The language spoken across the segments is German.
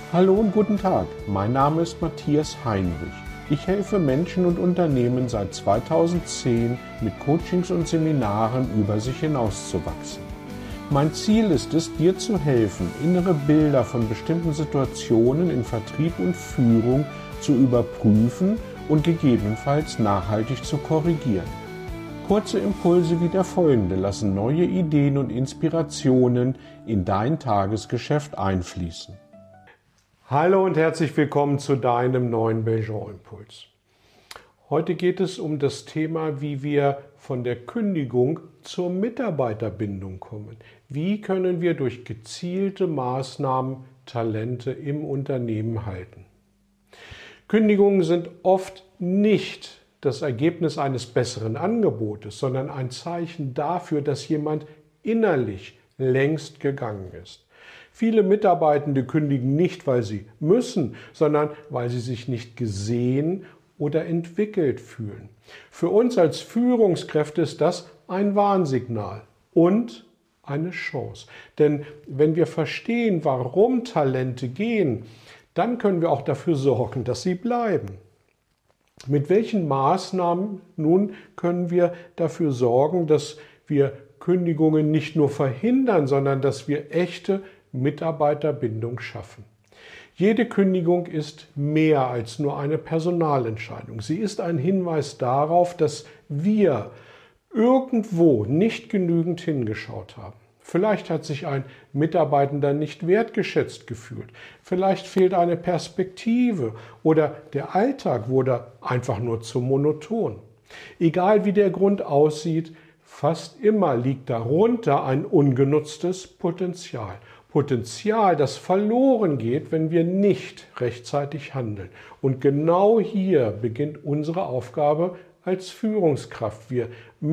Hallo und guten Tag, mein Name ist Matthias Heinrich. Ich helfe Menschen und Unternehmen seit 2010 mit Coachings und Seminaren über sich hinauszuwachsen. Mein Ziel ist es, dir zu helfen, innere Bilder von bestimmten Situationen in Vertrieb und Führung zu überprüfen und gegebenenfalls nachhaltig zu korrigieren. Kurze Impulse wie der folgende lassen neue Ideen und Inspirationen in dein Tagesgeschäft einfließen. Hallo und herzlich willkommen zu deinem neuen Belgian-Impuls. Heute geht es um das Thema, wie wir von der Kündigung zur Mitarbeiterbindung kommen. Wie können wir durch gezielte Maßnahmen Talente im Unternehmen halten? Kündigungen sind oft nicht das Ergebnis eines besseren Angebotes, sondern ein Zeichen dafür, dass jemand innerlich längst gegangen ist. Viele Mitarbeitende kündigen nicht, weil sie müssen, sondern weil sie sich nicht gesehen oder entwickelt fühlen. Für uns als Führungskräfte ist das ein Warnsignal und eine Chance. Denn wenn wir verstehen, warum Talente gehen, dann können wir auch dafür sorgen, dass sie bleiben. Mit welchen Maßnahmen nun können wir dafür sorgen, dass wir Kündigungen nicht nur verhindern, sondern dass wir echte Mitarbeiterbindung schaffen? Jede Kündigung ist mehr als nur eine Personalentscheidung. Sie ist ein Hinweis darauf, dass wir irgendwo nicht genügend hingeschaut haben. Vielleicht hat sich ein Mitarbeitender nicht wertgeschätzt gefühlt. Vielleicht fehlt eine Perspektive oder der Alltag wurde einfach nur zu monoton. Egal wie der Grund aussieht, fast immer liegt darunter ein ungenutztes Potenzial. Potenzial, das verloren geht, wenn wir nicht rechtzeitig handeln. Und genau hier beginnt unsere Aufgabe als Führungskraft. Wir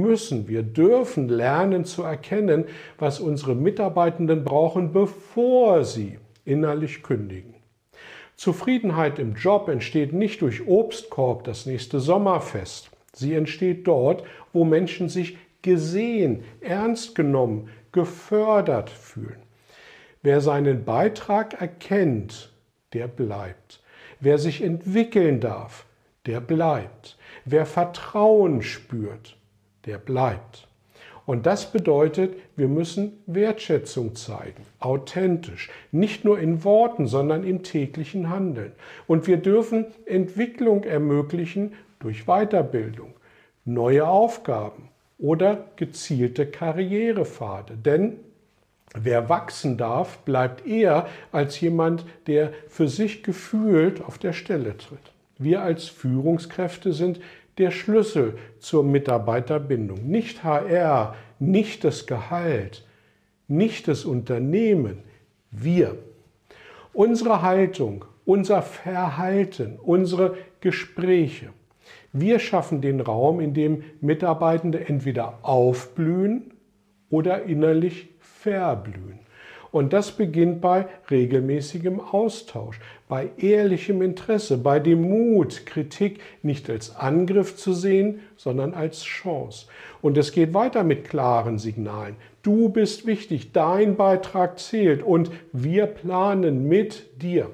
dürfen lernen zu erkennen, was unsere Mitarbeitenden brauchen, bevor sie innerlich kündigen. Zufriedenheit im Job entsteht nicht durch Obstkorb, das nächste Sommerfest. Sie entsteht dort, wo Menschen sich gesehen, ernst genommen, gefördert fühlen. Wer seinen Beitrag erkennt, der bleibt. Wer sich entwickeln darf, der bleibt. Wer Vertrauen spürt, der bleibt. Und das bedeutet, wir müssen Wertschätzung zeigen, authentisch, nicht nur in Worten, sondern im täglichen Handeln. Und wir dürfen Entwicklung ermöglichen durch Weiterbildung, neue Aufgaben oder gezielte Karrierepfade. Denn wer wachsen darf, bleibt eher als jemand, der für sich gefühlt auf der Stelle tritt. Wir als Führungskräfte sind der Schlüssel zur Mitarbeiterbindung. Nicht HR, nicht das Gehalt, nicht das Unternehmen, wir. Unsere Haltung, unser Verhalten, unsere Gespräche. Wir schaffen den Raum, in dem Mitarbeitende entweder aufblühen oder innerlich verblühen. Und das beginnt bei regelmäßigem Austausch, bei ehrlichem Interesse, bei dem Mut, Kritik nicht als Angriff zu sehen, sondern als Chance. Und es geht weiter mit klaren Signalen. Du bist wichtig, dein Beitrag zählt und wir planen mit dir.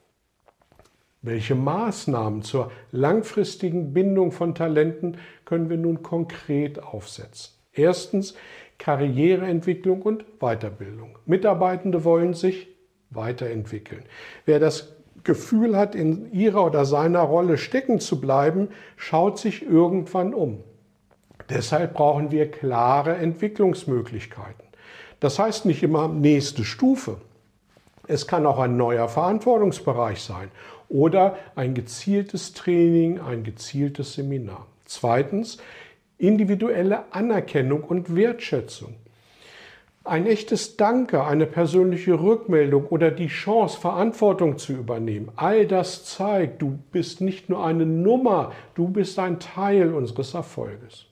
Welche Maßnahmen zur langfristigen Bindung von Talenten können wir nun konkret aufsetzen? Erstens, Karriereentwicklung und Weiterbildung. Mitarbeitende wollen sich weiterentwickeln. Wer das Gefühl hat, in ihrer oder seiner Rolle stecken zu bleiben, schaut sich irgendwann um. Deshalb brauchen wir klare Entwicklungsmöglichkeiten. Das heißt nicht immer nächste Stufe. Es kann auch ein neuer Verantwortungsbereich sein oder ein gezieltes Training, ein gezieltes Seminar. Zweitens, individuelle Anerkennung und Wertschätzung. Ein echtes Danke, eine persönliche Rückmeldung oder die Chance, Verantwortung zu übernehmen. All das zeigt, du bist nicht nur eine Nummer, du bist ein Teil unseres Erfolges.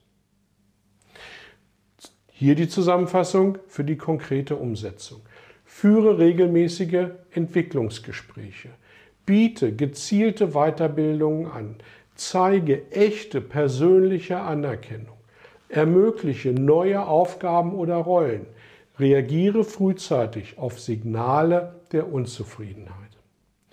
Hier die Zusammenfassung für die konkrete Umsetzung. Führe regelmäßige Entwicklungsgespräche. Biete gezielte Weiterbildungen an. Zeige echte persönliche Anerkennung. Ermögliche neue Aufgaben oder Rollen. Reagiere frühzeitig auf Signale der Unzufriedenheit.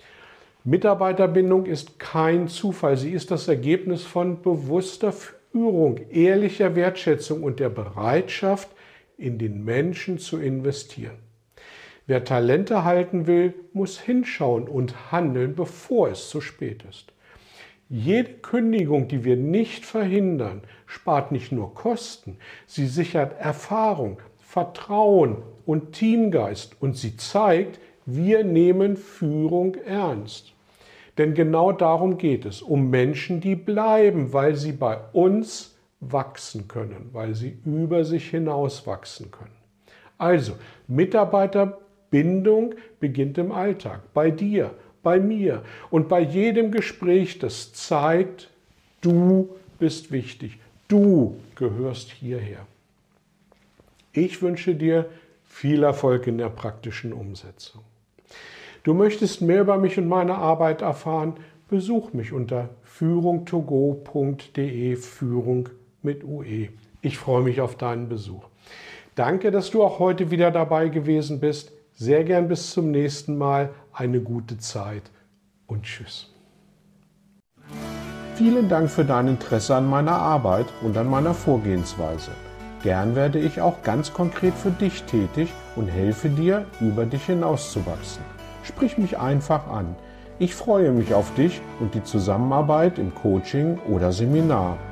Mitarbeiterbindung ist kein Zufall. Sie ist das Ergebnis von bewusster Führung, ehrlicher Wertschätzung und der Bereitschaft, in den Menschen zu investieren. Wer Talente halten will, muss hinschauen und handeln, bevor es zu spät ist. Jede Kündigung, die wir nicht verhindern, spart nicht nur Kosten, sie sichert Erfahrung, Vertrauen und Teamgeist und sie zeigt, wir nehmen Führung ernst. Denn genau darum geht es, um Menschen, die bleiben, weil sie bei uns wachsen können, weil sie über sich hinaus wachsen können. Also, Mitarbeiterbindung beginnt im Alltag, bei dir, bei mir und bei jedem Gespräch, das zeigt, du bist wichtig, du gehörst hierher. Ich wünsche dir viel Erfolg in der praktischen Umsetzung. Du möchtest mehr über mich und meine Arbeit erfahren? Besuch mich unter führungtogo.de, Führung mit UE. Ich freue mich auf deinen Besuch. Danke, dass du auch heute wieder dabei gewesen bist. Sehr gern bis zum nächsten Mal. Eine gute Zeit und tschüss. Vielen Dank für dein Interesse an meiner Arbeit und an meiner Vorgehensweise. Gern werde ich auch ganz konkret für dich tätig und helfe dir, über dich hinauszuwachsen. Sprich mich einfach an. Ich freue mich auf dich und die Zusammenarbeit im Coaching oder Seminar.